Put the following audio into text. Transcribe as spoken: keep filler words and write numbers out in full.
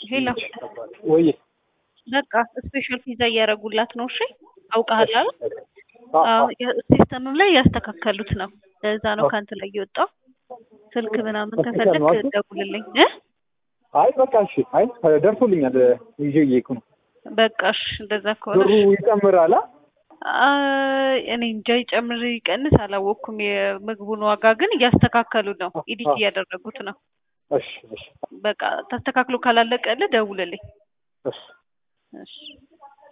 ሄሎ ወይ በቃ ስፔሻል ፒዛ እያደረጉላት ነው። እሺ አውቃለሁ አይደል? አዎ ሲስተምም ላይ ያስተካከሉት ነው። ለዛ ነው ካንተ ላይ የወጣው። ስልክ ምናምን ከፈለክ ደውልልኝ እ አይ በቃ እሺ። አይ ደርሶልኛል ይዤ እየሄድኩ ነው። በቃ እሺ እንደዛ ከሆነ ብሩ ይጨምራል። አይ እኔ እንጃ ይጨምር ይቀንስ አላወኩም። የምግቡን ዋጋ ግን እያስተካከሉ ነው። ኢዲት እያደረጉት ነው። እሺ እሺ በቃ ተስተካክሎ ካላለቀልህ ደውልልኝ። እሺ እሺ